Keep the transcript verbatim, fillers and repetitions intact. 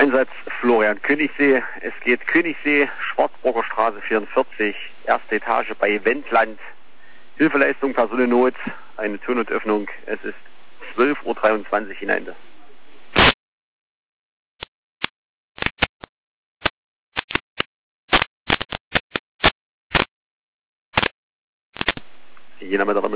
Einsatz Florian Königssee. Es geht Königssee, Schwarzburger Straße vierundvierzig, erste Etage bei Wendland. Hilfeleistung, Personennot, eine Türnotöffnung. Es ist zwölf Uhr dreiundzwanzig hinein. Jena mit der